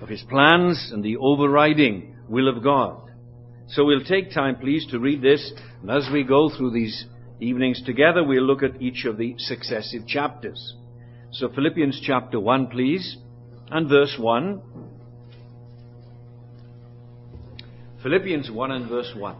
of his plans and the overriding will of God. So we'll take time, please, to read this. And as we go through these evenings together, we'll look at each of the successive chapters. So Philippians chapter 1, please, and verse 1. Philippians 1 and verse 1.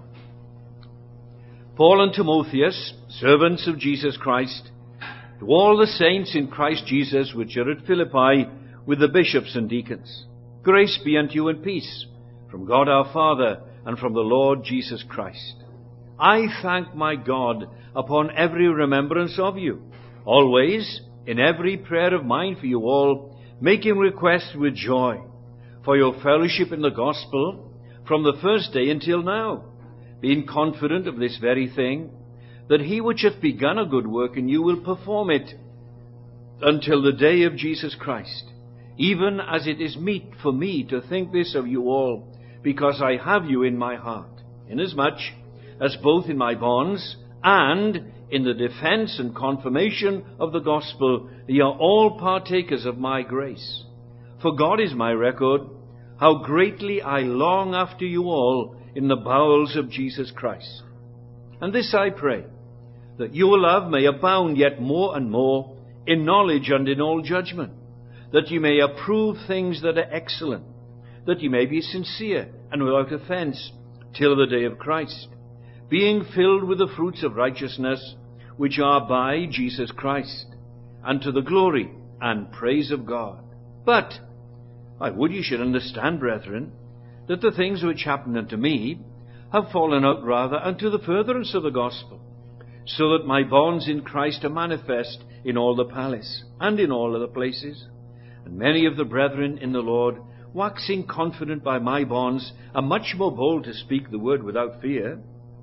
Paul and Timotheus, servants of Jesus Christ, to all the saints in Christ Jesus which are at Philippi, with the bishops and deacons, grace be unto you and peace from God our Father and from the Lord Jesus Christ. I thank my God upon every remembrance of you, always in every prayer of mine for you all, making request with joy for your fellowship in the gospel from the first day until now, being confident of this very thing, that he which hath begun a good work in you will perform it until the day of Jesus Christ, even as it is meet for me to think this of you all, because I have you in my heart, inasmuch as both in my bonds and in the defense and confirmation of the gospel ye are all partakers of my grace. For God is my record, how greatly I long after you all in the bowels of Jesus Christ. And this I pray, that your love may abound yet more and more in knowledge and in all judgment, that you may approve things that are excellent, that you may be sincere and without offense till the day of Christ, being filled with the fruits of righteousness, which are by Jesus Christ, unto the glory and praise of God. But I would ye should understand, brethren, that the things which happened unto me have fallen out rather unto the furtherance of the gospel, so that my bonds in Christ are manifest in all the palace and in all other places. And many of the brethren in the Lord, waxing confident by my bonds, are much more bold to speak the word without fear.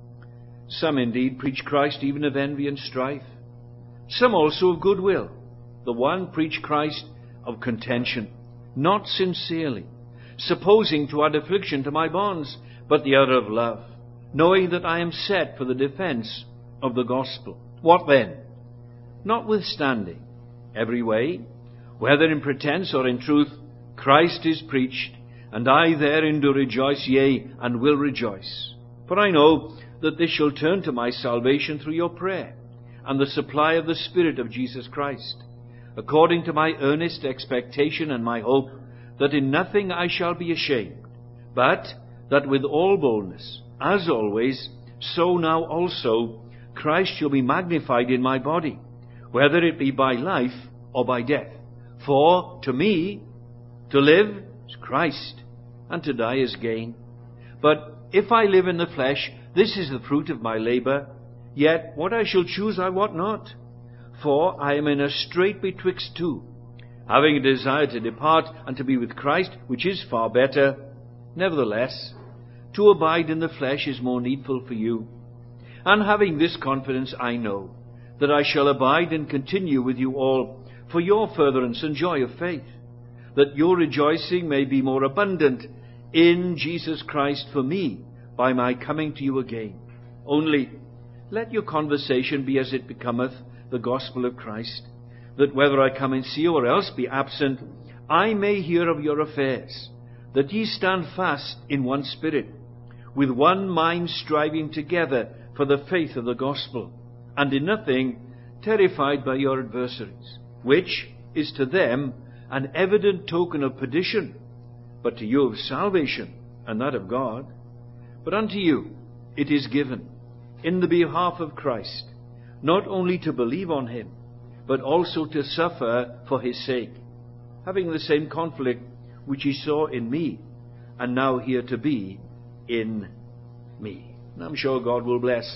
Some indeed preach Christ even of envy and strife, some also of goodwill. The one preach Christ of contention, not sincerely, supposing to add affliction to my bonds, but the other of love, knowing that I am set for the defense of the gospel. What then? Notwithstanding, every way, whether in pretense or in truth, Christ is preached, and I therein do rejoice, yea, and will rejoice. For I know that this shall turn to my salvation through your prayer, and the supply of the Spirit of Jesus Christ, according to my earnest expectation and my hope, that in nothing I shall be ashamed, but that with all boldness, as always, so now also, Christ shall be magnified in my body, whether it be by life or by death. For to me, to live is Christ, and to die is gain. But if I live in the flesh, this is the fruit of my labour. Yet what I shall choose I wot not. For I am in a strait betwixt two, having a desire to depart and to be with Christ, which is far better. Nevertheless, to abide in the flesh is more needful for you. And having this confidence, I know that I shall abide and continue with you all for your furtherance and joy of faith, that your rejoicing may be more abundant in Jesus Christ for me by my coming to you again. Only let your conversation be as it becometh the gospel of Christ, that whether I come and see you or else be absent, I may hear of your affairs, that ye stand fast in one spirit, with one mind striving together for the faith of the gospel, and in nothing terrified by your adversaries, which is to them an evident token of perdition, but to you of salvation, and that of God. But unto you it is given, in the behalf of Christ, not only to believe on him, but also to suffer for his sake, having the same conflict which he saw in me, and now here to be in me. And I'm sure God will bless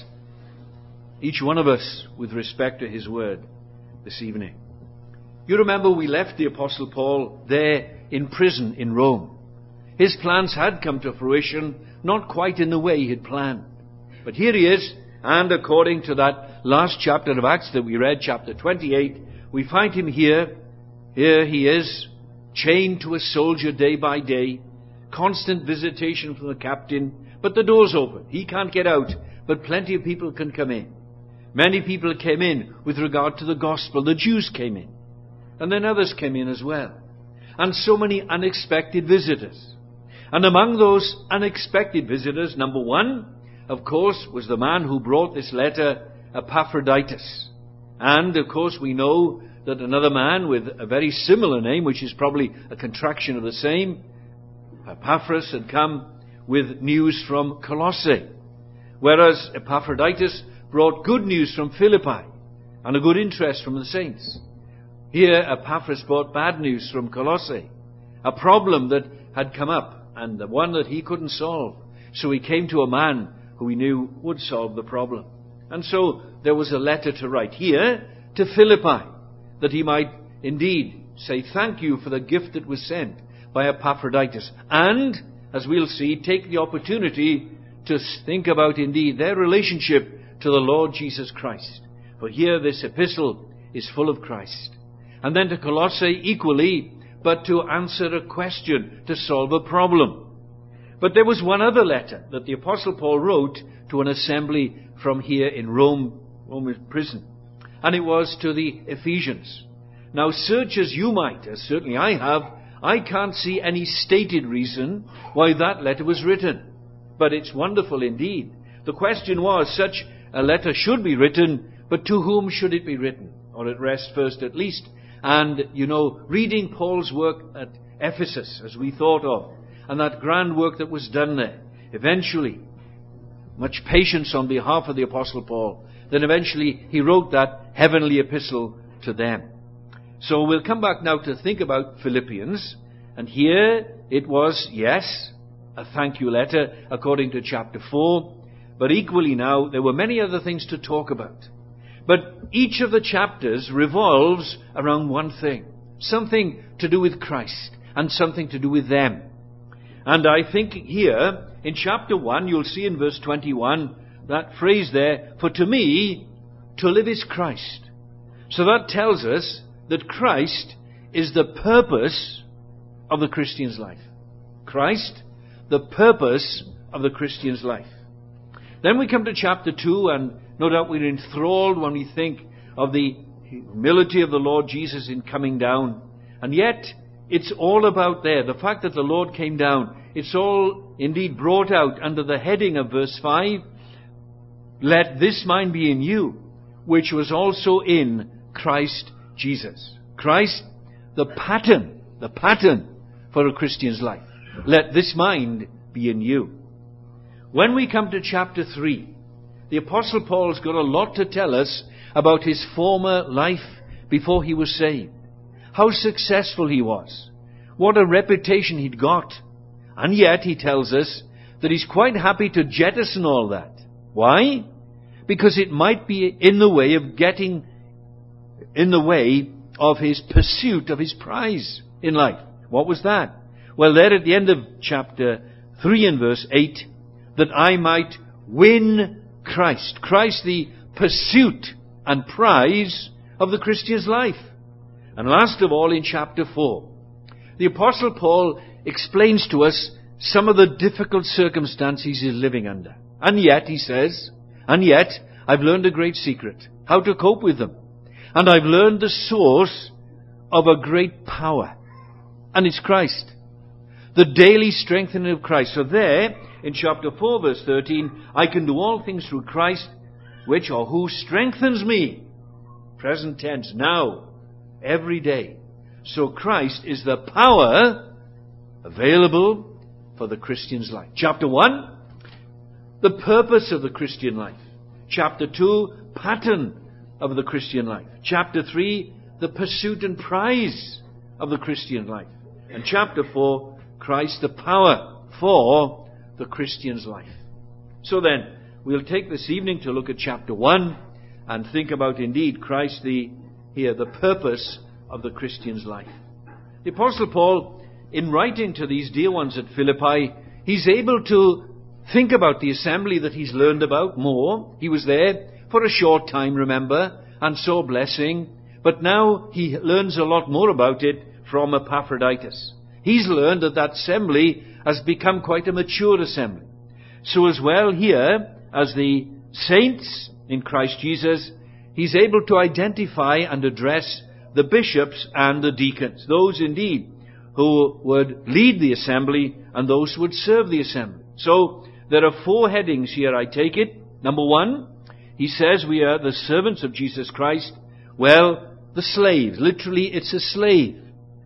each one of us with respect to his word this evening. You remember we left the Apostle Paul there in prison in Rome. His plans had come to fruition, not quite in the way he had planned. But here he is, and according to that last chapter of Acts that we read, chapter 28, we find him here. Here he is, chained to a soldier day by day, constant visitation from the captain, but the door's open. He can't get out, but plenty of people can come in. Many people came in with regard to the gospel. The Jews came in, and then others came in as well. and so many unexpected visitors. And among those unexpected visitors, number one, of course, was the man who brought this letter, Epaphroditus. And, of course, we know that another man with a very similar name, which is probably a contraction of the same, Epaphras, had come with news from Colossae. Whereas Epaphroditus brought good news from Philippi and a good interest from the saints. Here, Epaphras brought bad news from Colossae, a problem that had come up and the one that he couldn't solve. So he came to a man who he knew would solve the problem. And so there was a letter to write here to Philippi, that he might indeed say thank you for the gift that was sent by Epaphroditus. And, as we'll see, take the opportunity to think about indeed their relationship to the Lord Jesus Christ. For here this epistle is full of Christ. And then to Colossae equally, but to answer a question, to solve a problem. But there was one other letter that the Apostle Paul wrote to an assembly from here in Roman prison. And it was to the Ephesians. Now, search as you might, as certainly I have, I can't see any stated reason why that letter was written. But it's wonderful indeed. The question was, such a letter should be written, but to whom should it be written? Or at rest first at least. And, reading Paul's work at Ephesus, as we thought of, and that grand work that was done there, eventually, much patience on behalf of the Apostle Paul, then eventually he wrote that heavenly epistle to them. So we'll come back now to think about Philippians. And here it was, yes, a thank you letter according to chapter 4. But equally now, there were many other things to talk about. But each of the chapters revolves around one thing. Something to do with Christ and something to do with them. And I think here, in chapter 1, you'll see in verse 21, that phrase there, for to me, to live is Christ. So that tells us that Christ is the purpose of the Christian's life. Christ, the purpose of the Christian's life. Then we come to chapter 2, and no doubt we're enthralled when we think of the humility of the Lord Jesus in coming down. And yet, it's all about there. The fact that the Lord came down, it's all indeed brought out under the heading of verse 5. Let this mind be in you, which was also in Christ Jesus. Christ, the pattern for a Christian's life. Let this mind be in you. When we come to chapter 3, the Apostle Paul's got a lot to tell us about his former life before he was saved. How successful he was. What a reputation he'd got. And yet he tells us that he's quite happy to jettison all that. Why? Because it might be in the way of his pursuit of his prize in life. What was that? Well, there at the end of chapter 3 and verse 8, that I might win Christ. Christ, the pursuit and prize of the Christian's life. And last of all, in chapter 4, the Apostle Paul explains to us some of the difficult circumstances he's living under. And yet, he says, I've learned a great secret, how to cope with them. And I've learned the source of a great power. And it's Christ. The daily strengthening of Christ. So there, in chapter 4, verse 13, I can do all things through Christ, who strengthens me. Present tense, now, every day. So Christ is the power available for the Christian's life. Chapter 1, the purpose of the Christian life. Chapter 2, pattern of the Christian life. Chapter 3, the pursuit and prize of the Christian life. And chapter 4, Christ, the power for the Christian's life. So then, we'll take this evening to look at chapter 1 and think about indeed Christ, the purpose of the Christian's life. The Apostle Paul, in writing to these dear ones at Philippi, he's able to think about the assembly that he's learned about more. He was there for a short time, remember, and saw blessing. But now he learns a lot more about it from Epaphroditus. He's learned that assembly has become quite a mature assembly. So as well here, as the saints in Christ Jesus, he's able to identify and address the bishops and the deacons. Those indeed who would lead the assembly and those who would serve the assembly. So there are 4 headings here, I take it. Number 1, he says we are the servants of Jesus Christ. Well, the slaves. Literally, it's a slave.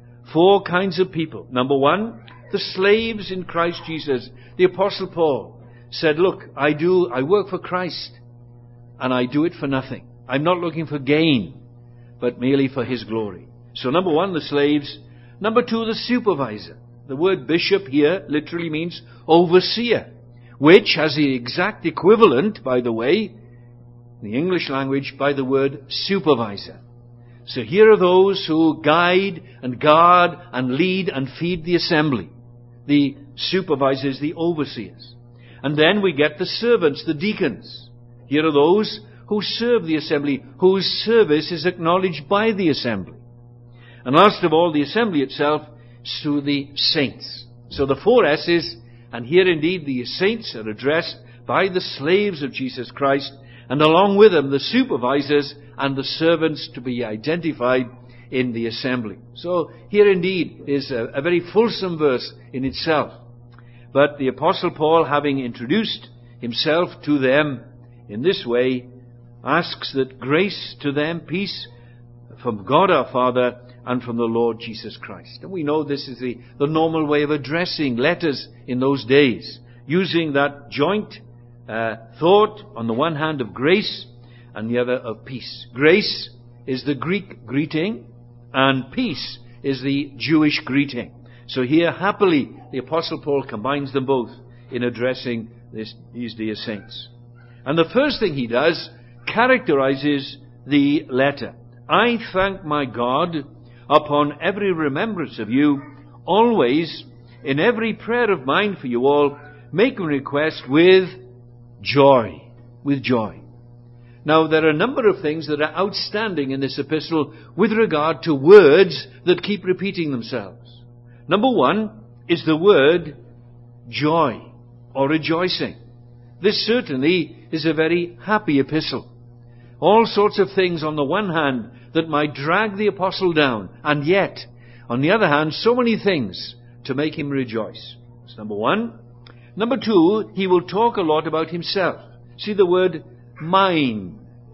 4 kinds of people. Number 1, the slaves in Christ Jesus. The Apostle Paul said, look, I work for Christ, and I do it for nothing. I'm not looking for gain, but merely for His glory. So number 1, the slaves. Number 2, the supervisor. The word bishop here literally means overseer, which has the exact equivalent, by the way, in the English language, by the word supervisor. So here are those who guide and guard and lead and feed the assembly. The supervisors, the overseers. And then we get the servants, the deacons. Here are those who serve the assembly, whose service is acknowledged by the assembly. And last of all, the assembly itself, to the saints. So the 4 S's, and here indeed the saints are addressed by the slaves of Jesus Christ, and along with them the supervisors and the servants to be identified in the assembly. So here indeed is a very fulsome verse in itself. But the Apostle Paul, having introduced himself to them in this way, asks that grace to them, peace from God our Father and from the Lord Jesus Christ. And we know this is the normal way of addressing letters in those days, using that joint thought on the one hand of grace and the other of peace. Grace is the Greek greeting, and peace is the Jewish greeting. So here, happily, the Apostle Paul combines them both in addressing these dear saints. And the first thing he does characterizes the letter. I thank my God upon every remembrance of you, always, in every prayer of mine for you all, making request with joy. With joy. Now, there are a number of things that are outstanding in this epistle with regard to words that keep repeating themselves. Number 1 is the word joy or rejoicing. This certainly is a very happy epistle. All sorts of things on the one hand that might drag the apostle down, and yet, on the other hand, so many things to make him rejoice. That's number 1. Number 2, he will talk a lot about himself. See the word mine.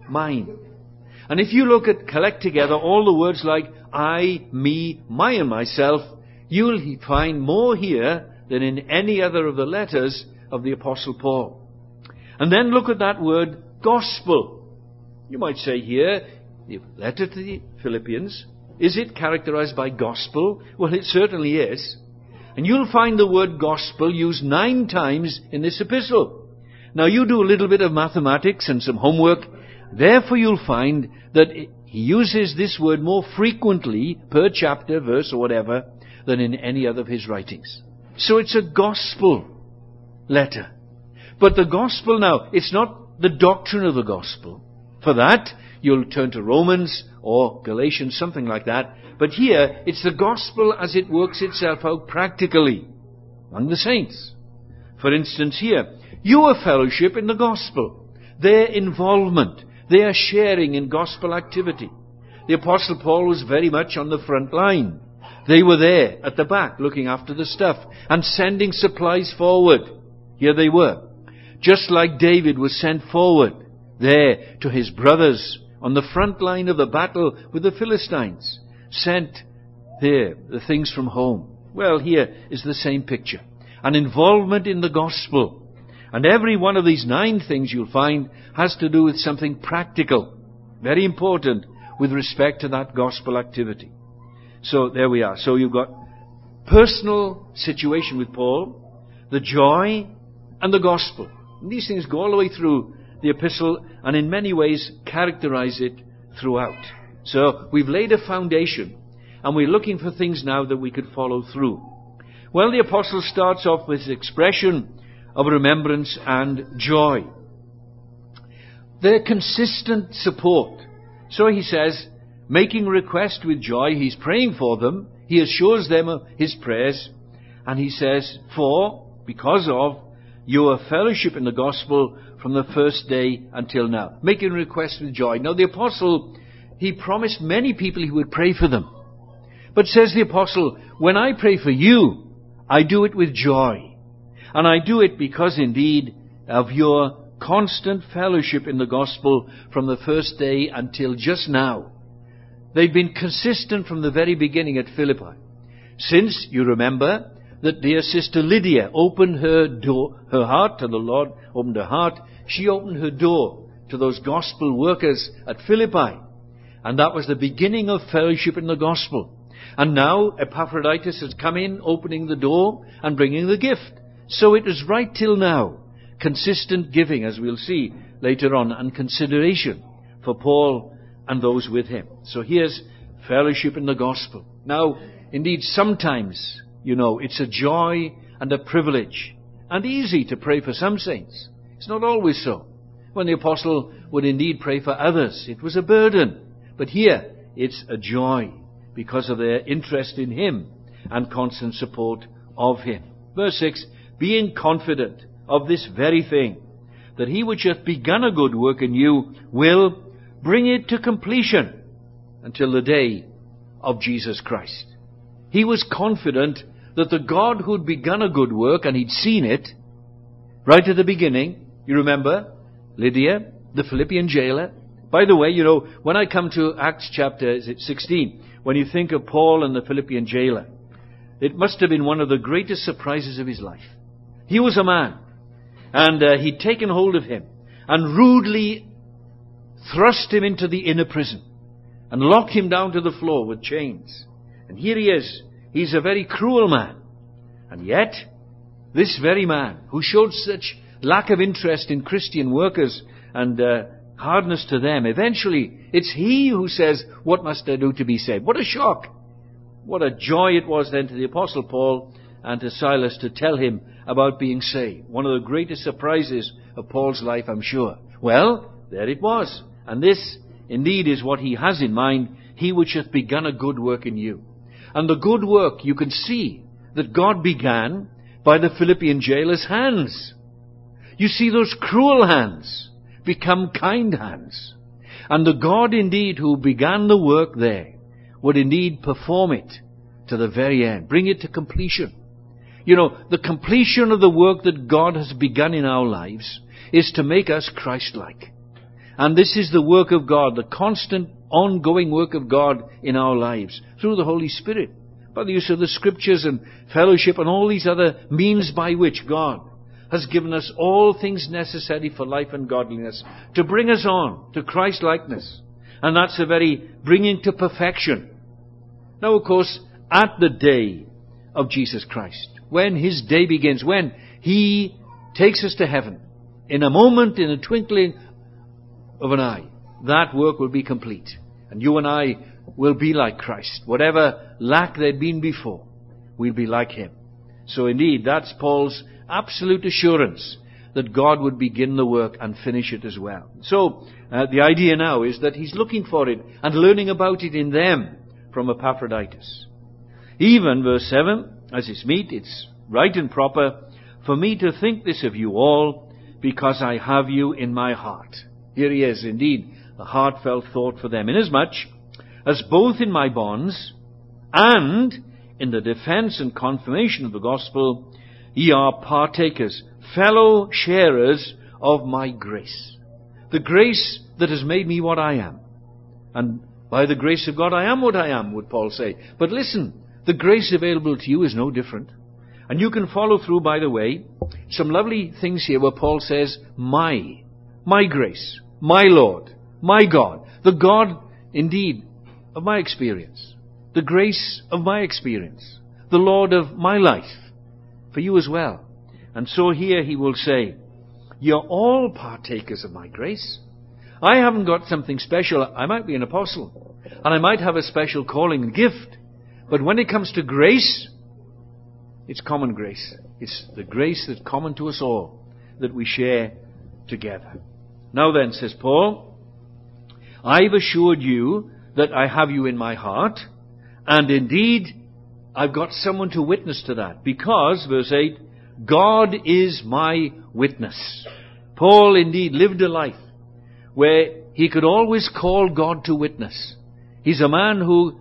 And if you collect together all the words like I, me, my and myself, you'll find more here than in any other of the letters of the Apostle Paul. And then look at that word gospel. You might say here, the letter to the Philippians, is it characterized by gospel? Well, it certainly is. And you'll find the word gospel used 9 times in this epistle. Now you do a little bit of mathematics and some homework. Therefore you'll find that he uses this word more frequently per chapter, verse or whatever, than in any other of his writings. So it's a gospel letter. But the gospel now, it's not the doctrine of the gospel. For that, you'll turn to Romans or Galatians, something like that. But here, it's the gospel as it works itself out practically among the saints. For instance here, your fellowship in the gospel, their involvement, their sharing in gospel activity. The Apostle Paul was very much on the front line. They were there at the back looking after the stuff and sending supplies forward. Here they were. Just like David was sent forward there to his brothers on the front line of the battle with the Philistines. Sent there the things from home. Well, here is the same picture. An involvement in the gospel. And every one of these 9 things you'll find has to do with something practical. Very important with respect to that gospel activity. So there we are. So you've got personal situation with Paul, the joy, and the gospel. And these things go all the way through the epistle and in many ways characterize it throughout. So we've laid a foundation and we're looking for things now that we could follow through. Well, the apostle starts off with his expression of remembrance and joy. Their consistent support. So he says, making request with joy, he's praying for them, he assures them of his prayers, and he says, because of your fellowship in the gospel from the first day until now. Making request with joy. Now the apostle, he promised many people he would pray for them. But says the apostle, when I pray for you, I do it with joy. And I do it because indeed of your constant fellowship in the gospel from the first day until just now. They've been consistent from the very beginning at Philippi. Since, you remember, that dear sister Lydia opened her heart to the Lord, opened her heart, she opened her door to those gospel workers at Philippi. And that was the beginning of fellowship in the gospel. And now Epaphroditus has come in, opening the door and bringing the gift. So it is right till now, consistent giving, as we'll see later on, and consideration for Paul and those with him. So here's fellowship in the gospel. Now, indeed, sometimes, it's a joy and a privilege and easy to pray for some saints. It's not always so. When the apostle would indeed pray for others, it was a burden. But here, it's a joy because of their interest in him and constant support of him. Verse 6, being confident of this very thing, that he which hath begun a good work in you will bring it to completion until the day of Jesus Christ. He was confident that the God who'd begun a good work, and he'd seen it right at the beginning. You remember Lydia, the Philippian jailer. By the way, when I come to Acts chapter 16, when you think of Paul and the Philippian jailer, it must have been one of the greatest surprises of his life. He was a man, and he'd taken hold of him and rudely thrust him into the inner prison and locked him down to the floor with chains. And here he is. He's a very cruel man. And yet, this very man who showed such lack of interest in Christian workers and hardness to them, eventually it's he who says, what must I do to be saved? What a shock. What a joy it was then to the Apostle Paul and to Silas to tell him about being saved. One of the greatest surprises of Paul's life, I'm sure. Well, there it was. And this indeed is what he has in mind, he which hath begun a good work in you. And the good work you can see that God began by the Philippian jailer's hands. You see those cruel hands become kind hands. And the God indeed who began the work there would indeed perform it to the very end, bring it to completion. The completion of the work that God has begun in our lives is to make us Christ-like. And this is the work of God, the constant, ongoing work of God in our lives, through the Holy Spirit, by the use of the Scriptures and fellowship and all these other means by which God has given us all things necessary for life and godliness, to bring us on to Christ-likeness. And that's the very bringing to perfection. Now, of course, at the day of Jesus Christ, when his day begins, when he takes us to heaven, in a moment, in a twinkling of an eye, that work will be complete. And you and I will be like Christ. Whatever lack there'd been before, we'll be like him. So indeed, that's Paul's absolute assurance that God would begin the work and finish it as well. So the idea now is that he's looking for it and learning about it in them from Epaphroditus. Even, verse 7, as is meet, it's right and proper for me to think this of you all, because I have you in my heart. Here he is, indeed, a heartfelt thought for them, inasmuch as both in my bonds and in the defense and confirmation of the gospel, ye are partakers, fellow sharers of my grace. The grace that has made me what I am. And by the grace of God I am what I am, would Paul say. But listen, the grace available to you is no different. And you can follow through, by the way, some lovely things here where Paul says, my grace, my Lord, my God, the God, indeed, of my experience, the grace of my experience, the Lord of my life, for you as well. And so here he will say, you're all partakers of my grace. I haven't got something special. I might be an apostle, and I might have a special calling and gift. But when it comes to grace, it's common grace. It's the grace that's common to us all, that we share together. Now then, says Paul, I've assured you that I have you in my heart, and indeed, I've got someone to witness to that, because, verse 8, God is my witness. Paul indeed lived a life where he could always call God to witness. He's a man who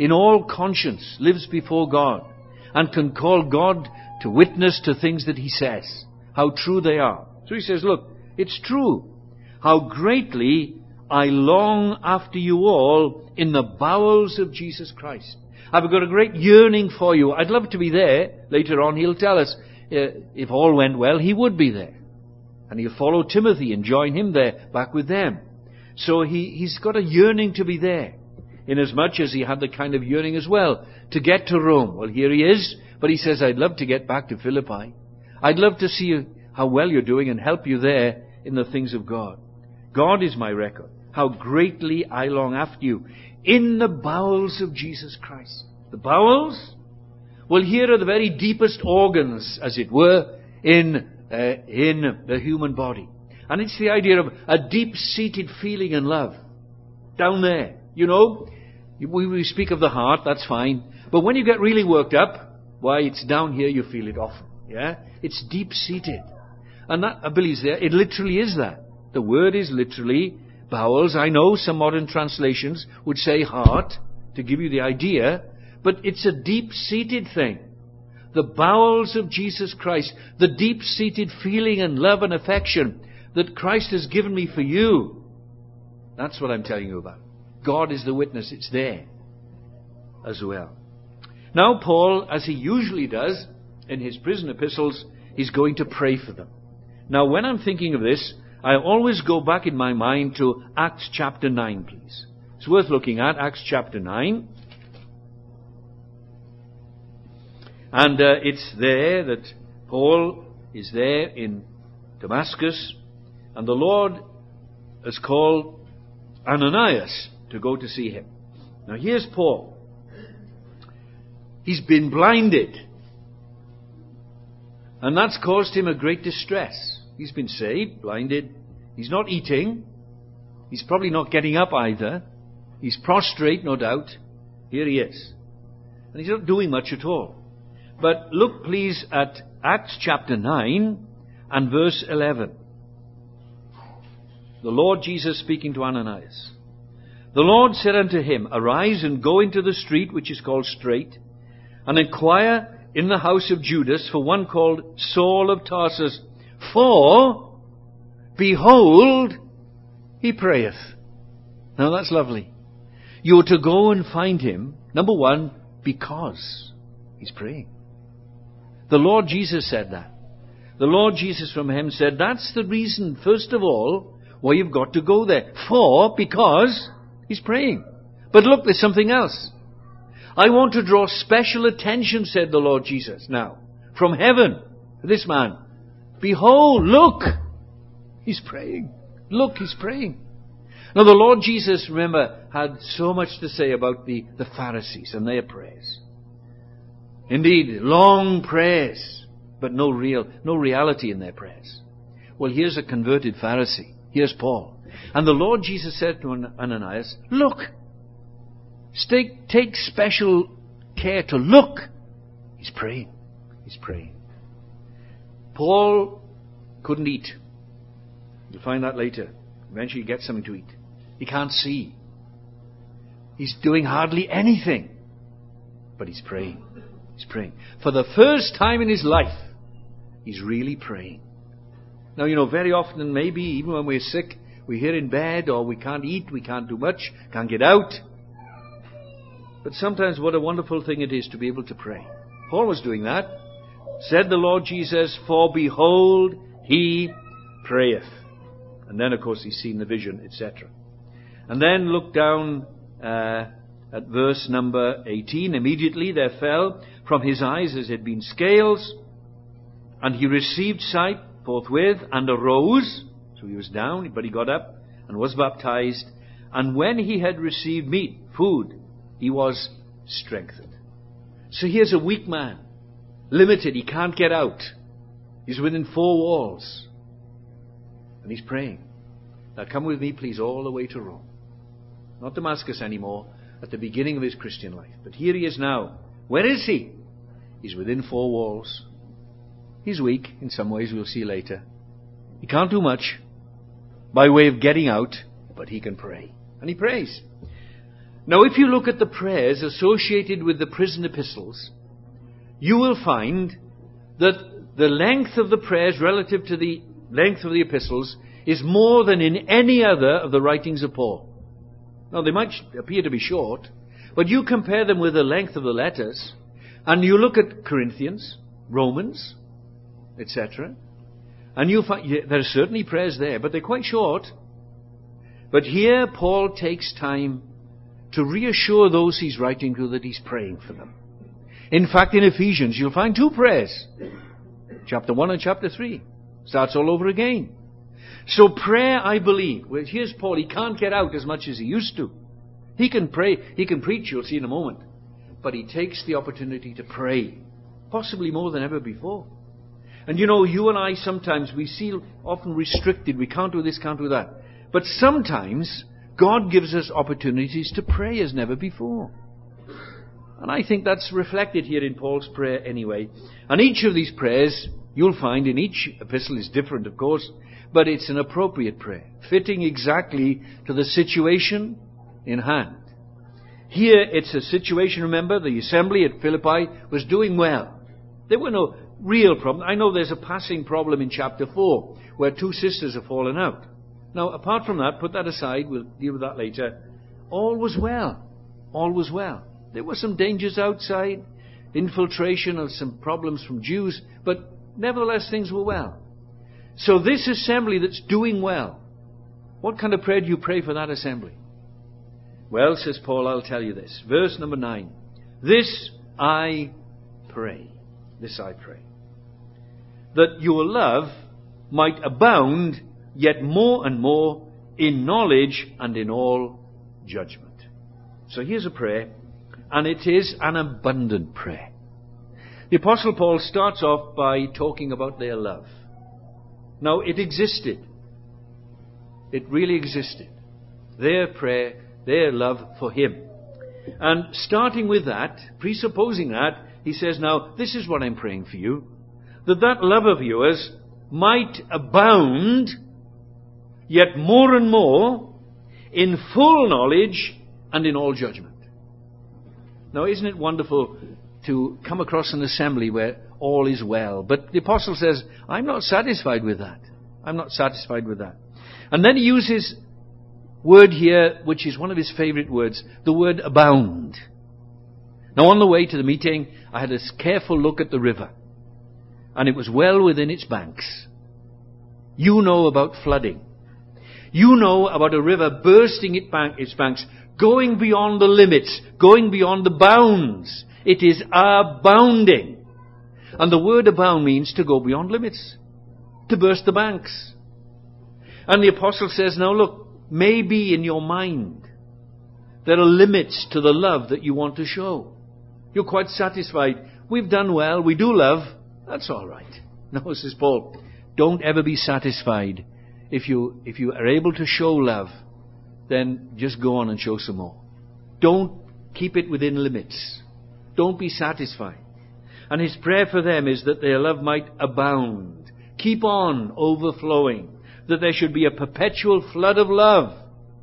in all conscience lives before God and can call God to witness to things that he says, how true they are. So he says, look, it's true. How greatly I long after you all in the bowels of Jesus Christ. I've got a great yearning for you. I'd love to be there. Later on he'll tell us, if all went well, he would be there. And he'll follow Timothy and join him there, back with them. So he's got a yearning to be there, inasmuch as he had the kind of yearning as well to get to Rome. Well, here he is, but he says, I'd love to get back to Philippi. I'd love to see how well you're doing and help you there in the things of God. God is my record. How greatly I long after you in the bowels of Jesus Christ. The bowels? Well, here are the very deepest organs, as it were, in the human body. And it's the idea of a deep-seated feeling and love. Down there. You know, we speak of the heart, that's fine. But when you get really worked up, why, it's down here you feel it often. Yeah? It's deep-seated. And that, I believe, it literally is that. The word is literally bowels. I know some modern translations would say heart, to give you the idea. But it's a deep-seated thing. The bowels of Jesus Christ. The deep-seated feeling and love and affection that Christ has given me for you. That's what I'm telling you about. God is the witness. It's there as well. Now Paul, as he usually does in his prison epistles, is going to pray for them. Now when I'm thinking of this, I always go back in my mind to Acts chapter 9, please. It's worth looking at, Acts chapter 9. And it's there that Paul is there in Damascus, and the Lord has called Ananias to go to see him. Now here's Paul. He's been blinded. And that's caused him a great distress. He's been saved, blinded. He's not eating. He's probably not getting up either. He's prostrate, no doubt. Here he is. And he's not doing much at all. But look please at Acts chapter 9 and verse 11. The Lord Jesus speaking to Ananias. The Lord said unto him, Arise and go into the street which is called Straight, and inquire in the house of Judas for one called Saul of Tarsus. For, behold, he prayeth. Now that's lovely. You're to go and find him, number one, because he's praying. The Lord Jesus said that. The Lord Jesus from him said, that's the reason, first of all, why you've got to go there. Because he's praying. But look, there's something else. I want to draw special attention, said the Lord Jesus, now, from heaven, to this man. Behold, look, he's praying. Look, he's praying. Now the Lord Jesus, remember, had so much to say about the Pharisees and their prayers. Indeed, long prayers, but no reality in their prayers. Well, here's a converted Pharisee. Here's Paul. And the Lord Jesus said to Ananias, look, take special care to look. He's praying. He's praying. Paul couldn't eat. You'll find that later. Eventually he gets something to eat. He can't see. He's doing hardly anything. But he's praying. He's praying. For the first time in his life, he's really praying. Now, you know, very often, maybe even when we're sick, we're here in bed, or we can't eat, we can't do much, can't get out. But sometimes what a wonderful thing it is to be able to pray. Paul was doing that. Said the Lord Jesus, for behold, he prayeth. And then, of course, he's seen the vision, etc. And then look down at verse number 18. Immediately there fell from his eyes as had been scales, and he received sight forthwith, and arose. So he was down, but he got up and was baptized. And when he had received meat, food, he was strengthened. So here's a weak man, limited, he can't get out. He's within 4 walls. And he's praying. Now come with me, please, all the way to Rome. Not Damascus anymore, at the beginning of his Christian life. But here he is now. Where is he? He's within 4 walls. He's weak in some ways, we'll see later. He can't do much by way of getting out, but he can pray. And he prays. Now, if you look at the prayers associated with the prison epistles, you will find that the length of the prayers relative to the length of the epistles is more than in any other of the writings of Paul. Now, they might appear to be short, but you compare them with the length of the letters, and you look at Corinthians, Romans, etc., and you find there are certainly prayers there, but they're quite short. But here Paul takes time to reassure those he's writing to that he's praying for them. In fact, in Ephesians, you'll find 2 prayers. Chapter 1 and chapter 3. Starts all over again. So prayer, I believe, well, here's Paul, he can't get out as much as he used to. He can pray, he can preach, you'll see in a moment. But he takes the opportunity to pray, possibly more than ever before. And you know, you and I sometimes, we feel often restricted, we can't do this, can't do that. But sometimes, God gives us opportunities to pray as never before. And I think that's reflected here in Paul's prayer anyway. And each of these prayers, you'll find in each epistle is different, of course, but it's an appropriate prayer, fitting exactly to the situation in hand. Here it's a situation, remember, the assembly at Philippi was doing well. There were no real problems. I know there's a passing problem in chapter 4, where 2 sisters have fallen out. Now, apart from that, put that aside, we'll deal with that later. All was well. All was well. There were some dangers outside, infiltration of some problems from Jews, but nevertheless things were well. So this assembly that's doing well, what kind of prayer do you pray for that assembly? Well, says Paul, I'll tell you this. Verse number 9. This I pray. This I pray. That your love might abound yet more and more in knowledge and in all judgment. So here's a prayer, and it is an abundant prayer. The Apostle Paul starts off by talking about their love. Now, it existed. It really existed. Their prayer, their love for him. And starting with that, presupposing that, he says, now, this is what I'm praying for you. That love of yours might abound, yet more and more, in full knowledge and in all judgment. Now, isn't it wonderful to come across an assembly where all is well? But the apostle says, I'm not satisfied with that. I'm not satisfied with that. And then he uses word here, which is one of his favorite words, the word abound. Now, on the way to the meeting, I had a careful look at the river, and it was well within its banks. You know about flooding. You know about a river bursting its banks, going beyond the limits, going beyond the bounds. It is abounding. And the word abound means to go beyond limits, to burst the banks. And the apostle says, now look, maybe in your mind there are limits to the love that you want to show. You're quite satisfied. We've done well. We do love. That's all right. No, says Paul, don't ever be satisfied. If you are able to show love, then just go on and show some more. Don't keep it within limits. Don't be satisfied. And his prayer for them is that their love might abound. Keep on overflowing. That there should be a perpetual flood of love.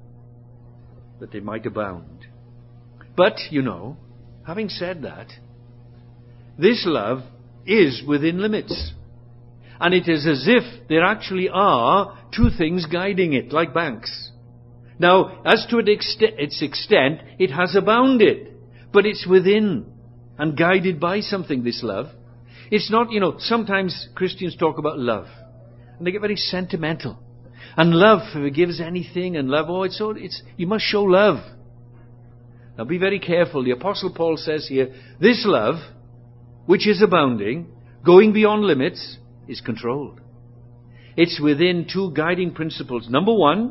That they might abound. But, you know, having said that, this love is within limits. And it is as if there actually are 2 things guiding it, like banks. Now, as to its extent, it has abounded. But it's within and guided by something, this love. It's not, you know, sometimes Christians talk about love. And they get very sentimental. And love forgives anything, and love, you must show love. Now be very careful. The Apostle Paul says here, this love, which is abounding, going beyond limits, is controlled. It's within 2 guiding principles. Number 1,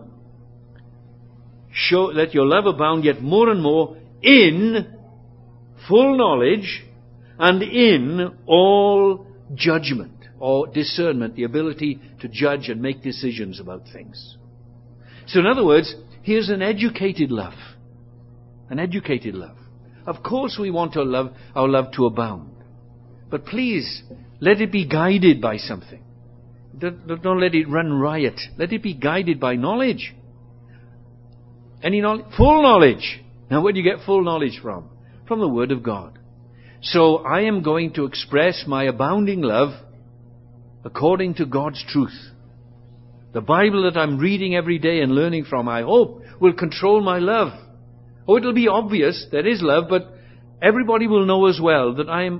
let your love abound yet more and more in full knowledge and in all judgment or discernment, the ability to judge and make decisions about things. So in other words, here's an educated love. An educated love. Of course we want our love to abound. But please, let it be guided by something. Don't let it run riot. Let it be guided by knowledge. Any knowledge? Full knowledge. Now, where do you get full knowledge from? From the Word of God. So I am going to express my abounding love according to God's truth. The Bible that I'm reading every day and learning from, I hope, will control my love. Oh, it'll be obvious there is love, but everybody will know as well that I'm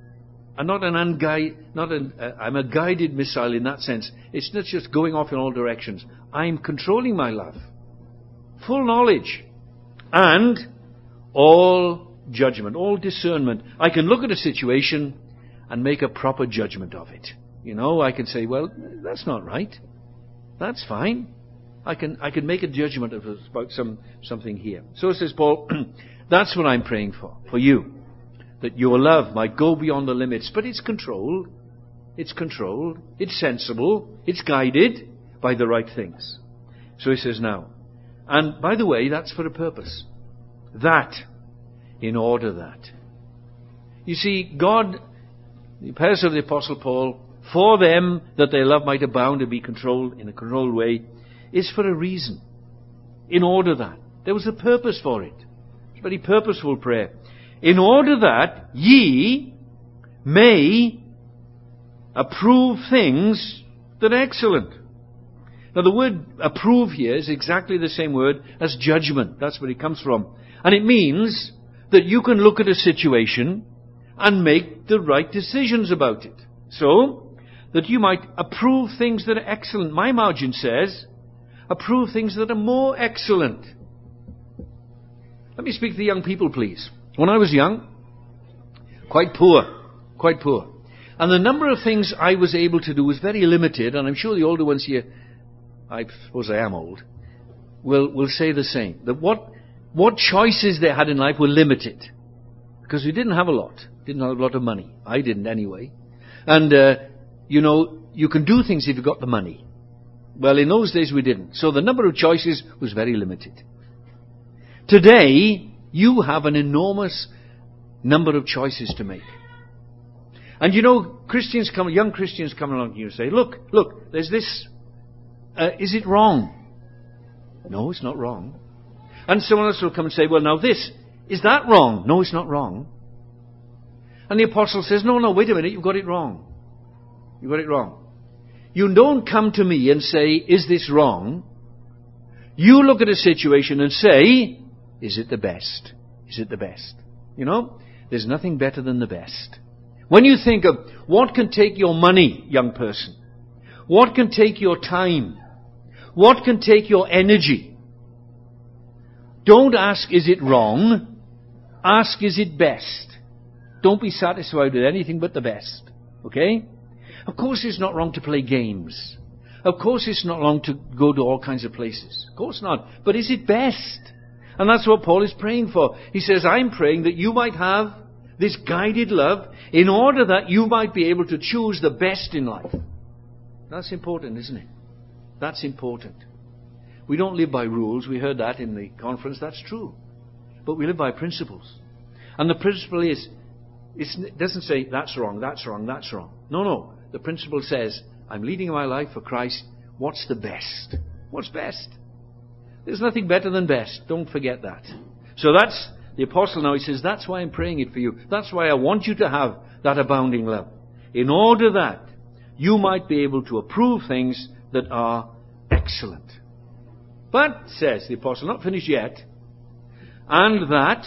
a guided missile in that sense. It's not just going off in all directions. I'm controlling my love. Full knowledge. And all judgment, all discernment. I can look at a situation and make a proper judgment of it. I can say, well, that's not right. That's fine. I can make a judgment about something here. So says Paul, that's what I'm praying for you. That your love might go beyond the limits. But it's controlled. It's controlled. It's sensible. It's guided by the right things. So he says now, and by the way, that's for a purpose. That, in order that. You see, God, the prayers of the Apostle Paul, for them that their love might abound and be controlled in a controlled way, is for a reason. In order that. There was a purpose for it. It's a very purposeful prayer. In order that ye may approve things that are excellent. Now the word approve here is exactly the same word as judgment. That's where it comes from. And it means that you can look at a situation and make the right decisions about it. So, that you might approve things that are excellent. My margin says, approve things that are more excellent. Let me speak to the young people, please. When I was young, quite poor. And the number of things I was able to do was very limited, and I'm sure the older ones here, I suppose I am old, will say the same. That what choices they had in life were limited. Because we didn't have a lot. Didn't have a lot of money. I didn't anyway. And, you can do things if you've got the money. Well, in those days we didn't. So the number of choices was very limited. Today, you have an enormous number of choices to make. And young Christians come along to you and say, look, there's this. Is it wrong? No, it's not wrong. And someone else will come and say, well, now this, is that wrong? No, it's not wrong. And the apostle says, no, wait a minute, you've got it wrong. You've got it wrong. You don't come to me and say, is this wrong? You look at a situation and say, is it the best? Is it the best? There's nothing better than the best. When you think of what can take your money, young person, what can take your time, what can take your energy, don't ask, is it wrong? Ask, is it best? Don't be satisfied with anything but the best. Okay? Of course it's not wrong to play games. Of course it's not wrong to go to all kinds of places. Of course not. But is it best? And that's what Paul is praying for. He says, I'm praying that you might have this guided love in order that you might be able to choose the best in life. That's important, isn't it? That's important. We don't live by rules. We heard that in the conference. That's true. But we live by principles. And the principle is, it doesn't say, that's wrong, that's wrong, that's wrong. No. The principle says, I'm leading my life for Christ. What's the best? What's best? There's nothing better than best. Don't forget that. So that's the apostle now. He says, that's why I'm praying it for you. That's why I want you to have that abounding love. In order that you might be able to approve things that are excellent. But, says the apostle, not finished yet, and that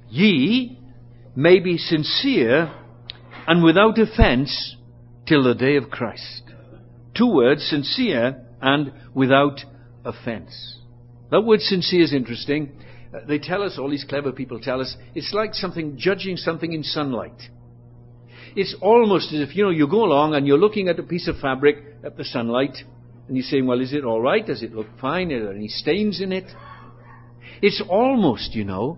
ye may be sincere and without offence till the day of Christ. 2 words, sincere and without offence. That word sincere is interesting. They tell us, all these clever people tell us, it's like judging something in sunlight. It's almost as if, you go along and you're looking at a piece of fabric at the sunlight, and you're saying, well, is it all right? Does it look fine? Are there any stains in it? It's almost,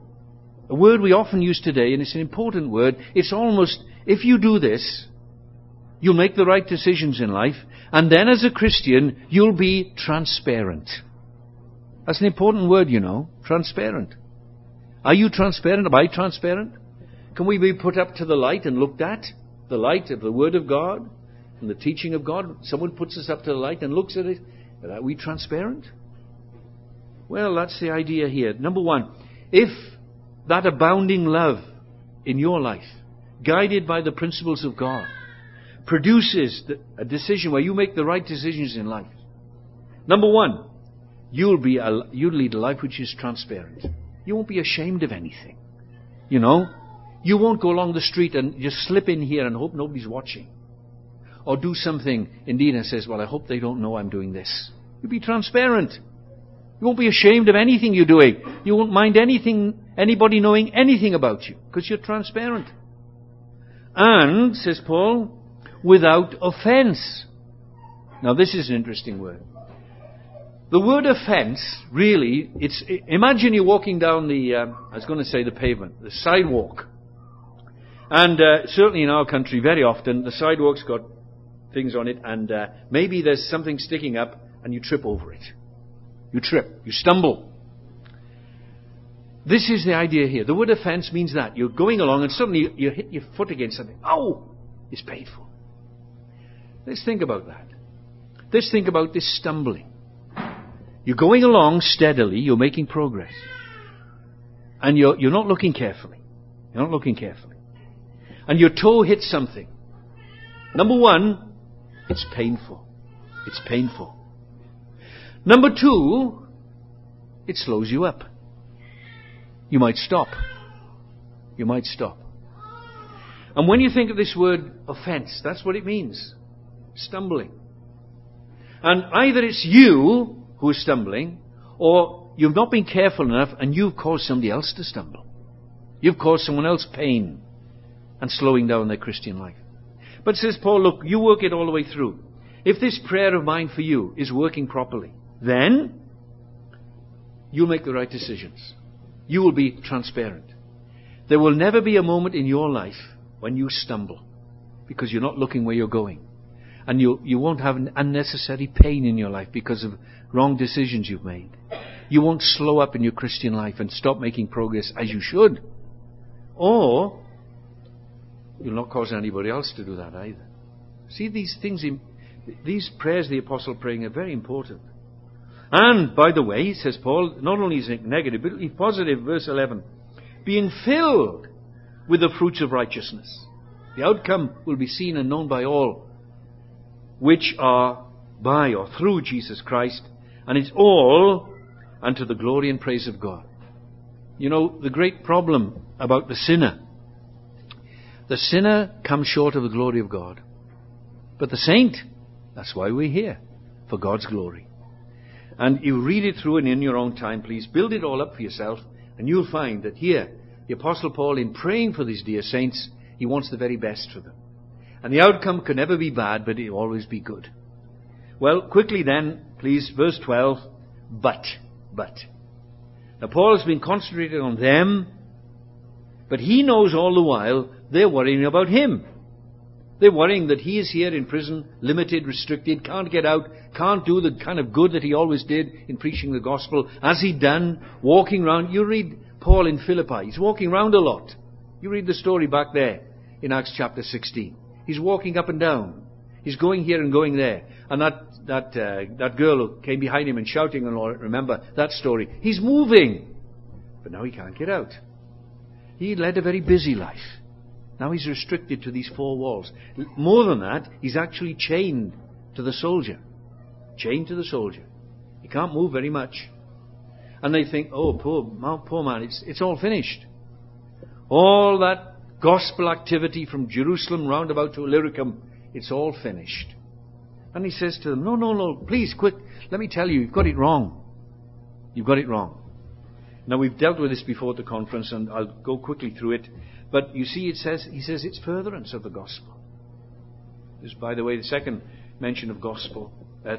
a word we often use today, and it's an important word. It's almost, if you do this, you'll make the right decisions in life, and then as a Christian, you'll be transparent. That's an important word, transparent. Are you transparent? Am I transparent? Can we be put up to the light and looked at? The light of the Word of God and the teaching of God. Someone puts us up to the light and looks at it. Are we transparent? Well, that's the idea here. Number one, if that abounding love in your life, guided by the principles of God, produces a decision where you make the right decisions in life. Number one, you'll lead a life which is transparent. You won't be ashamed of anything. You won't go along the street and just slip in here and hope nobody's watching. Or do something indeed and says, well, I hope they don't know I'm doing this. You'll be transparent. You won't be ashamed of anything you're doing. You won't mind anybody knowing anything about you, because you're transparent. And, says Paul, without offense. Now this is an interesting word. The word offense, really, imagine you're walking down the pavement, the sidewalk. And certainly in our country, very often, the sidewalk's got things on it, and maybe there's something sticking up, and you trip over it. You trip, you stumble. This is the idea here. The word offense means that. You're going along, and suddenly you hit your foot against something. Oh! It's painful. Let's think about that. Let's think about this stumbling. You're going along steadily, you're making progress. And you're not looking carefully. You're not looking carefully. And your toe hits something. Number one, it's painful. It's painful. Number two, it slows you up. You might stop. You might stop. And when you think of this word offense, that's what it means. Stumbling. And either it's you who is stumbling, or you've not been careful enough and you've caused somebody else to stumble. You've caused someone else pain and slowing down their Christian life. But says Paul, look, you work it all the way through. If this prayer of mine for you is working properly, then you'll make the right decisions. You will be transparent. There will never be a moment in your life when you stumble because you're not looking where you're going. And you won't have an unnecessary pain in your life because of wrong decisions you've made. You won't slow up in your Christian life and stop making progress as you should. Or you'll not cause anybody else to do that either. See, these things, these prayers the apostle praying are very important. And, by the way, says Paul, not only is it negative, but it's positive, verse 11. Being filled with the fruits of righteousness. The outcome will be seen and known by all, which are by or through Jesus Christ, and it's all unto the glory and praise of God. You know, the great problem about the sinner comes short of the glory of God. But the saint, that's why we're here, for God's glory. And you read it through, and in your own time, please, build it all up for yourself, and you'll find that here, the Apostle Paul, in praying for these dear saints, he wants the very best for them. And the outcome can never be bad, but it will always be good. Well, quickly then, please, verse 12, but. Now, Paul has been concentrating on them, but he knows all the while they're worrying about him. They're worrying that he is here in prison, limited, restricted, can't get out, can't do the kind of good that he always did in preaching the gospel, as he'd done, walking around. You read Paul in Philippi, he's walking around a lot. You read the story back there in Acts chapter 16. He's walking up and down. He's going here and going there. And that girl who came behind him and shouting and all, remember that story. He's moving. But now he can't get out. He led a very busy life. Now he's restricted to these four walls. More than that, he's actually chained to the soldier. Chained to the soldier. He can't move very much. And they think, oh, poor man, it's all finished. All that gospel activity from Jerusalem round about to Illyricum, it's all finished. And he says to them, no, please, quick, let me tell you, you've got it wrong. You've got it wrong. Now, we've dealt with this before at the conference, and I'll go quickly through it. But you see, he says it's furtherance of the gospel. This is, by the way, the third mention of gospel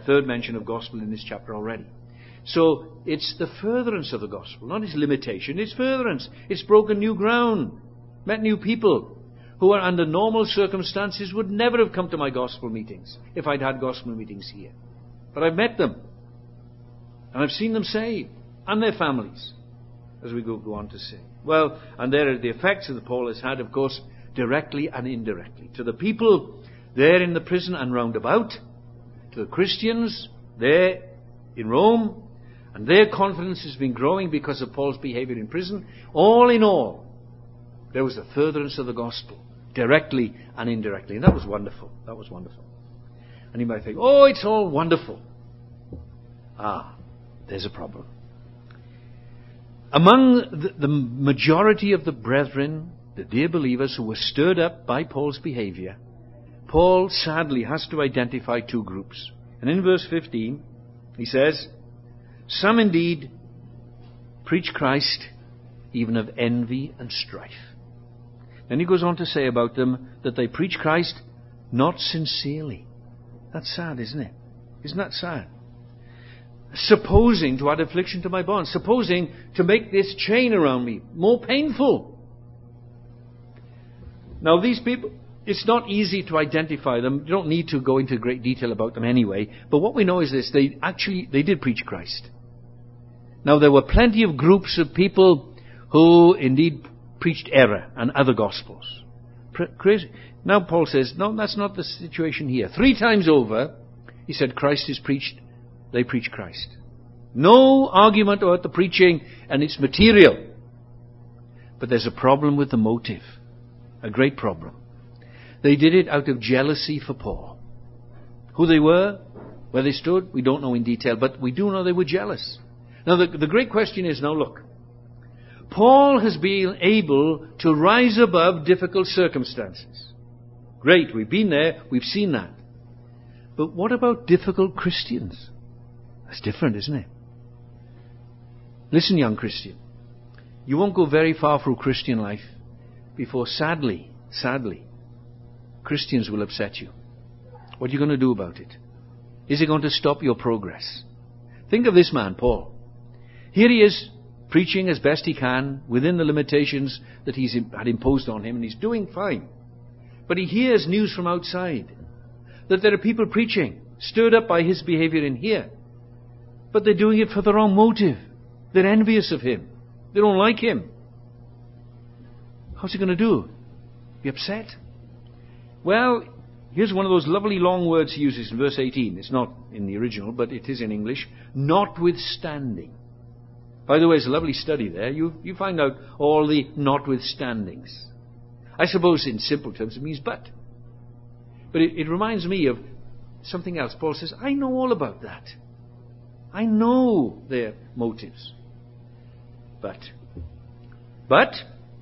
in this chapter already. So, it's the furtherance of the gospel, not its limitation. It's furtherance. It's broken new ground. Met new people who are under normal circumstances would never have come to my gospel meetings if I'd had gospel meetings here. But I've met them. And I've seen them saved. And their families. As we go on to say. Well, and there are the effects that Paul has had, of course, directly and indirectly. To the people there in the prison and round about. To the Christians there in Rome. And their confidence has been growing because of Paul's behavior in prison. All in all, there was a furtherance of the gospel, directly and indirectly. And that was wonderful. That was wonderful. And you might think, oh, it's all wonderful. There's a problem. Among the majority of the brethren, the dear believers who were stirred up by Paul's behavior, Paul sadly has to identify two groups. And in verse 15, he says, some indeed preach Christ even of envy and strife. Then he goes on to say about them that they preach Christ not sincerely. That's sad, isn't it? Isn't that sad? Supposing to add affliction to my bonds, supposing to make this chain around me more painful. Now these people, it's not easy to identify them. You don't need to go into great detail about them anyway. But what we know is this, they did preach Christ. Now there were plenty of groups of people who indeed preached error and other gospels. Crazy. Now Paul says, no, that's not the situation here. 3 times over, he said, Christ is preached. They preach Christ. No argument about the preaching and its material. But there's a problem with the motive. A great problem. They did it out of jealousy for Paul. Who they were, where they stood, we don't know in detail, but we do know they were jealous. Now the great question is, now look, Paul has been able to rise above difficult circumstances. Great, we've been there, we've seen that. But what about difficult Christians? That's different, isn't it? Listen, young Christian, you won't go very far through Christian life before sadly, Christians will upset you. What are you going to do about it? Is it going to stop your progress? Think of this man, Paul. Here he is, preaching as best he can within the limitations that he's had imposed on him, and he's doing fine. But he hears news from outside that there are people preaching, stirred up by his behavior in here. But they're doing it for the wrong motive. They're envious of him. They don't like him. How's he going to do? Be upset? Well, here's one of those lovely long words he uses in verse 18. It's not in the original, but it is in English. Notwithstanding. By the way, it's a lovely study there. You find out all the notwithstandings. I suppose in simple terms it means but. But it reminds me of something else. Paul says, I know all about that. I know their motives. But,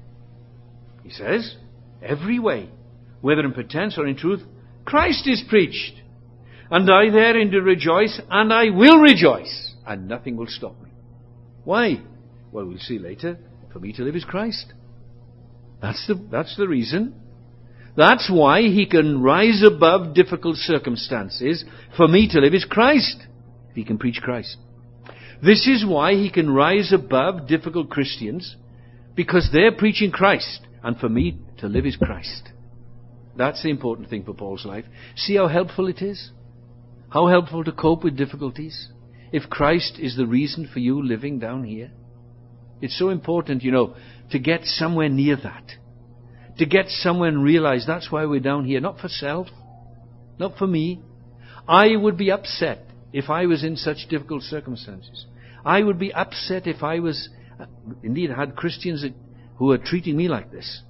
he says, every way, whether in pretense or in truth, Christ is preached. And I therein do rejoice, and I will rejoice, and nothing will stop me. Why? Well, we'll see later. For me to live is Christ. That's the reason. That's why he can rise above difficult circumstances. For me to live is Christ. If he can preach Christ. This is why he can rise above difficult Christians, because they're preaching Christ. And for me to live is Christ. That's the important thing for Paul's life. See how helpful it is? How helpful to cope with difficulties? If Christ is the reason for you living down here. It's so important, to get somewhere near that. To get somewhere and realize that's why we're down here. Not for self. Not for me. I would be upset if I was in such difficult circumstances. I would be upset if I was, indeed, had Christians who were treating me like this.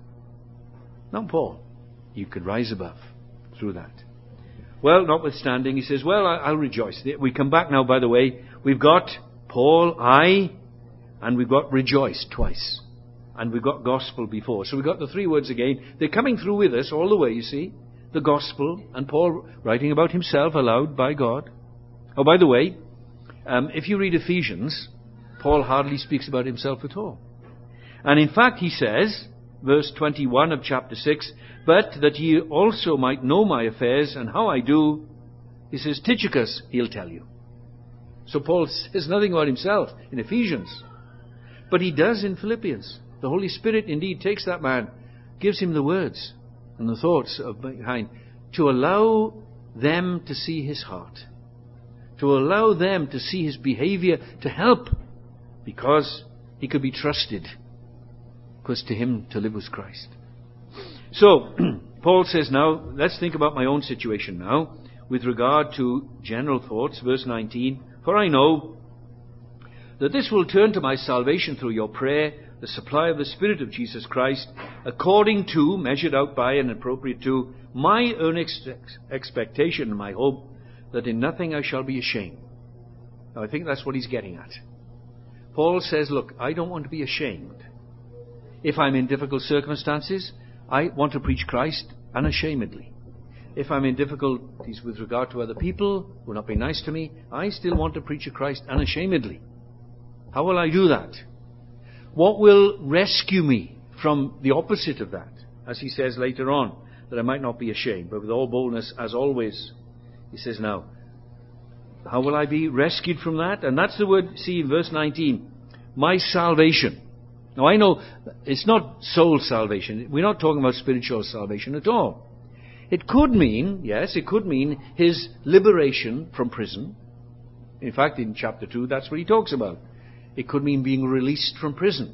Not Paul. You could rise above through that. Well, notwithstanding, he says, well, I'll rejoice. We come back now, by the way. We've got Paul, and we've got rejoice twice. And we've got gospel before. So we've got the 3 words again. They're coming through with us all the way, you see. The gospel, and Paul writing about himself aloud by God. Oh, by the way, if you read Ephesians, Paul hardly speaks about himself at all. And in fact, he says, verse 21 of chapter 6, but that ye also might know my affairs and how I do, he says, Tychicus, he'll tell you. So Paul says nothing about himself in Ephesians. But he does in Philippians. The Holy Spirit indeed takes that man, gives him the words and the thoughts behind, to allow them to see his heart. To allow them to see his behavior, to help, because he could be trusted. Because to him to live was Christ. So, Paul says now, let's think about my own situation now, with regard to general thoughts, verse 19. For I know that this will turn to my salvation through your prayer, the supply of the Spirit of Jesus Christ, according to, measured out by and appropriate to, my earnest expectation and my hope, that in nothing I shall be ashamed. Now, I think that's what he's getting at. Paul says, look, I don't want to be ashamed. If I'm in difficult circumstances, I want to preach Christ unashamedly. If I'm in difficulties with regard to other people who are not being nice to me, I still want to preach Christ unashamedly. How will I do that? What will rescue me from the opposite of that? As he says later on, that I might not be ashamed, but with all boldness as always. He says now, how will I be rescued from that? And that's the word, see, in verse 19. My salvation. Now I know it's not soul salvation. We're not talking about spiritual salvation at all. It could mean, yes, it could mean his liberation from prison. In fact, in chapter 2, that's what he talks about. It could mean being released from prison.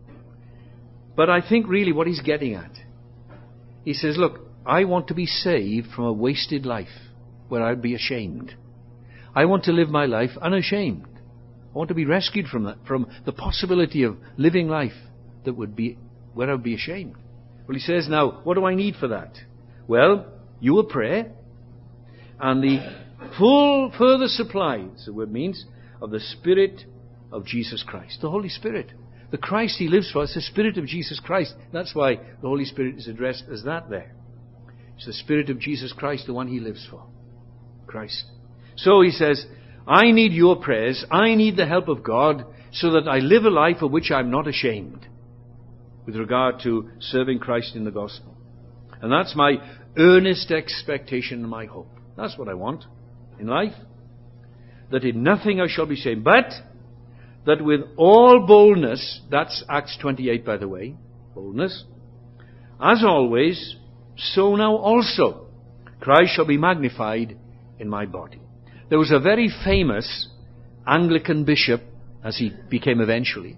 But I think really what he's getting at, he says, look, I want to be saved from a wasted life where I'd be ashamed. I want to live my life unashamed. I want to be rescued from that, from the possibility of living life that would be where I would be ashamed. Well, he says now, what do I need for that? Well, your prayer and the full further supply, as the word means, of the Spirit of Jesus Christ, the Holy Spirit. The Christ he lives for is the Spirit of Jesus Christ. That's why the Holy Spirit is addressed as that there. It's the Spirit of Jesus Christ, the one he lives for. Christ. So he says, I need your prayers. I need the help of God so that I live a life of which I'm not ashamed with regard to serving Christ in the gospel. And that's my earnest expectation and my hope. That's what I want in life. That in nothing I shall be ashamed, but that with all boldness, that's Acts 28 by the way, boldness, as always, so now also Christ shall be magnified in my body. There was a very famous Anglican bishop, as he became eventually,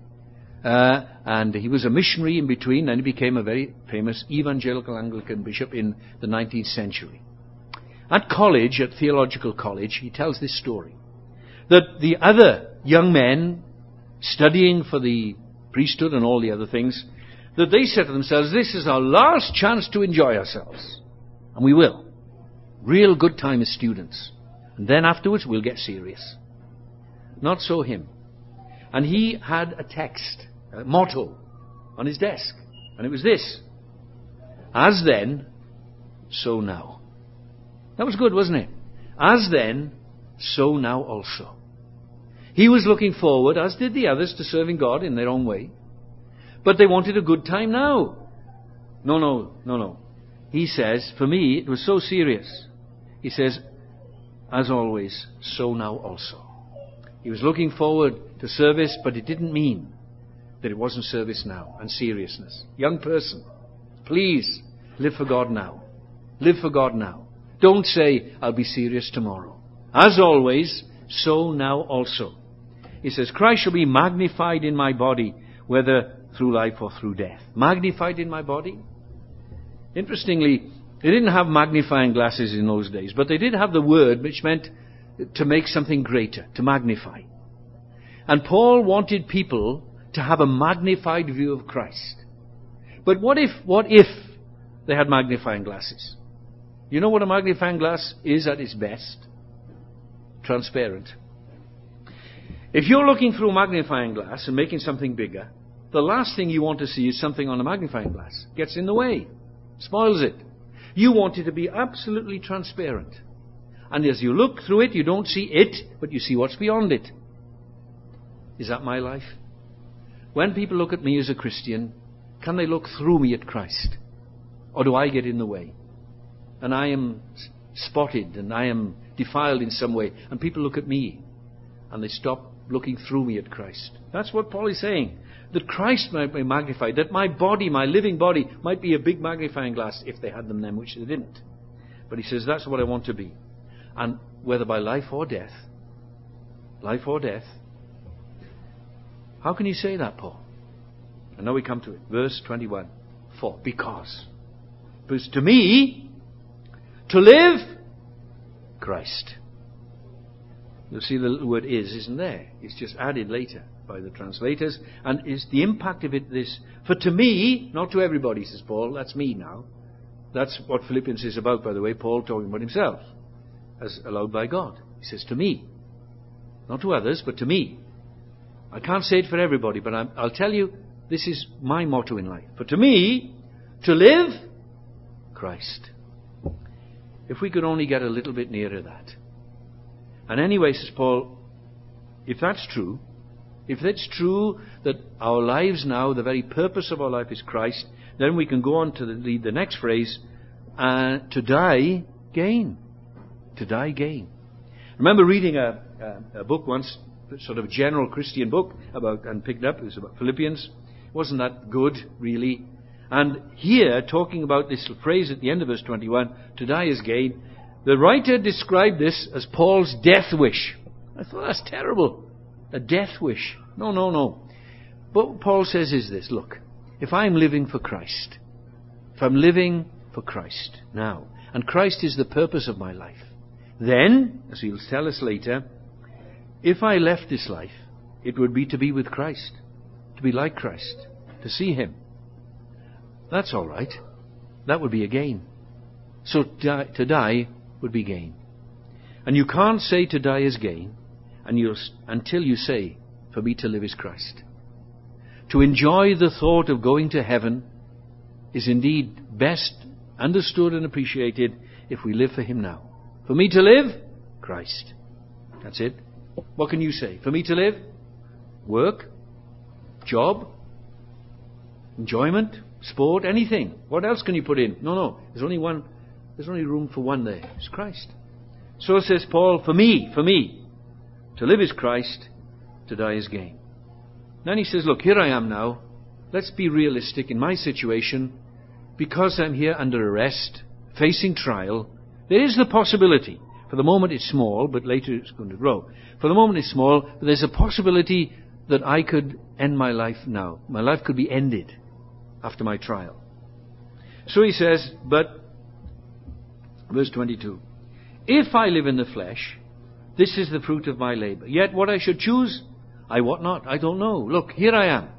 and he was a missionary in between, and he became a very famous evangelical Anglican bishop in the 19th century. At college, at theological college, he tells this story, that the other young men studying for the priesthood and all the other things, that they said to themselves, this is our last chance to enjoy ourselves. And we will. Real good time as students. And then afterwards we'll get serious. Not so him. And he had a text, a motto, on his desk. And it was this: as then, so now. That was good, wasn't it? As then, so now also. He was looking forward, as did the others, to serving God in their own way. But they wanted a good time now. No. He says, for me, it was so serious. He says, as always, so now also. He was looking forward to service, but it didn't mean that it wasn't service now and seriousness. Young person, please live for God now. Live for God now. Don't say, I'll be serious tomorrow. As always, so now also. He says, Christ shall be magnified in my body, whether through life or through death. Magnified in my body? Interestingly, they didn't have magnifying glasses in those days, but they did have the word which meant to make something greater, to magnify. And Paul wanted people to have a magnified view of Christ. But what if they had magnifying glasses? You know what a magnifying glass is at its best? Transparent. If you're looking through a magnifying glass and making something bigger, the last thing you want to see is something on a magnifying glass. It gets in the way. Spoils it. You want it to be absolutely transparent. And as you look through it, you don't see it, but you see what's beyond it. Is that my life? When people look at me as a Christian, can they look through me at Christ? Or do I get in the way? And I am spotted and I am defiled in some way. And people look at me and they stop looking through me at Christ. That's what Paul is saying. That Christ might be magnified. That my body, my living body, might be a big magnifying glass if they had them then, which they didn't. But he says, that's what I want to be. And whether by life or death, how can you say that, Paul? And now we come to it. Verse 21. For, because to me, to live, Christ. You'll see the word is isn't there. It's just added later. by the translators. And is the impact of it this? For to me, not to everybody, says Paul, that's me now. That's what Philippians is about, by the way, Paul talking about himself, as allowed by God. He says, to me. Not to others, but to me. I can't say it for everybody, but I'll tell you, this is my motto in life. For to me, to live, Christ. If we could only get a little bit nearer that. And anyway, says Paul, if that's true that our lives now, the very purpose of our life is Christ, then we can go on to read the next phrase, to die, gain. To die, gain. I remember reading a book once, sort of a general Christian book, and picked up, it was about Philippians. It wasn't that good, really. And here, talking about this phrase at the end of verse 21, to die is gain, the writer described this as Paul's death wish. I thought, that's terrible. A death wish. No. But what Paul says is this, look, if I'm living for Christ, now, and Christ is the purpose of my life, then, as he'll tell us later, if I left this life, it would be to be with Christ, to be like Christ, to see him. That's all right. That would be a gain. So to die would be gain. And you can't say to die is gain until you say, for me to live is Christ. To enjoy the thought of going to heaven is indeed best understood and appreciated if we live for him now. For me to live, Christ. That's it. What can you say? For me to live? Work? Job? Enjoyment? Sport? Anything? What else can you put in? No. There's only one. There's only room for one there. It's Christ. So says Paul, for me, to live is Christ, to die is gain. Then he says, look, here I am now. Let's be realistic in my situation. Because I'm here under arrest, facing trial, there is the possibility. For the moment it's small, but later it's going to grow. For the moment it's small, but there's a possibility that I could end my life now. My life could be ended after my trial. So he says, but, verse 22, if I live in the flesh, this is the fruit of my labor. Yet what I should choose, I wot not. I don't know. Look, here I am.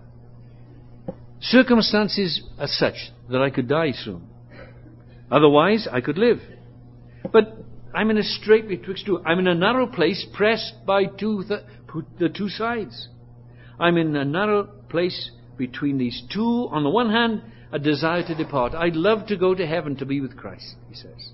Circumstances are such that I could die soon. Otherwise, I could live. But I'm in a strait betwixt two. I'm in a narrow place pressed by the two sides. I'm in a narrow place between these two. On the one hand, a desire to depart. I'd love to go to heaven to be with Christ, he says.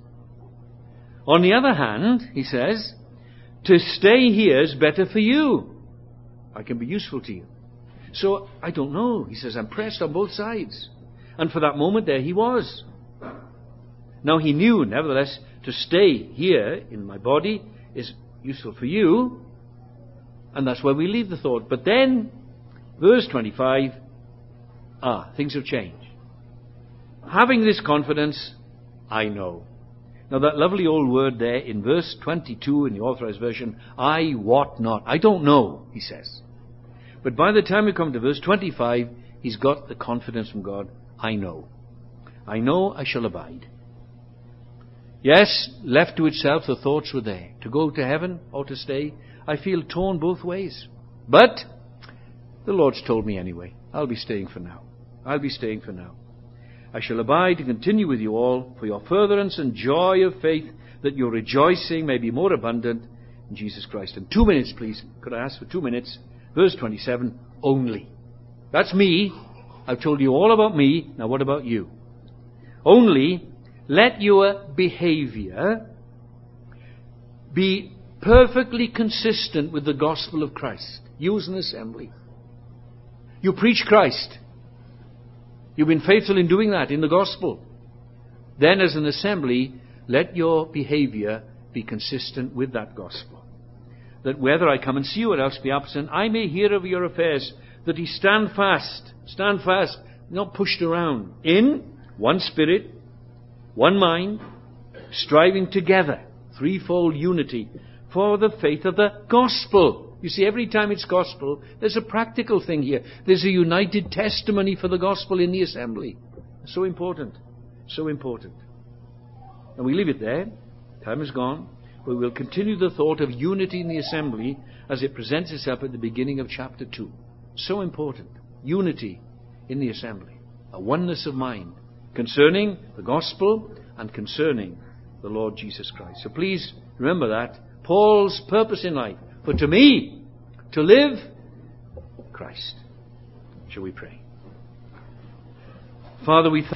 On the other hand, he says, to stay here is better for you. I can be useful to you. So, I don't know. He says, I'm pressed on both sides. And for that moment, there he was. Now, he knew, nevertheless, to stay here in my body is useful for you. And that's where we leave the thought. But then, verse 25, things have changed. Having this confidence, I know. Now, that lovely old word there in verse 22 in the Authorized Version, I wot not. I don't know, he says. But by the time we come to verse 25, he's got the confidence from God. I know. I know I shall abide. Yes, left to itself, the thoughts were there. To go to heaven or to stay, I feel torn both ways. But the Lord's told me anyway. I'll be staying for now. I shall abide to continue with you all for your furtherance and joy of faith, that your rejoicing may be more abundant in Jesus Christ. And 2 minutes, please. Could I ask for 2 minutes? Verse 27, only. That's me. I've told you all about me. Now what about you? Only let your behavior be perfectly consistent with the gospel of Christ. You as an assembly. You preach Christ. You've been faithful in doing that in the gospel. Then as an assembly, let your behavior be consistent with that gospel. That whether I come and see you or else be absent, I may hear of your affairs, that ye stand fast, not pushed around, in one spirit, one mind, striving together, threefold unity, for the faith of the gospel. You see, every time it's gospel, there's a practical thing here. There's a united testimony for the gospel in the assembly. So important. And we leave it there. Time is gone. we will continue the thought of unity in the assembly as it presents itself at the beginning of chapter 2. So important. Unity in the assembly. A oneness of mind concerning the gospel and concerning the Lord Jesus Christ. So please remember that. Paul's purpose in life. For to me, to live, Christ. Shall we pray? Father, we thank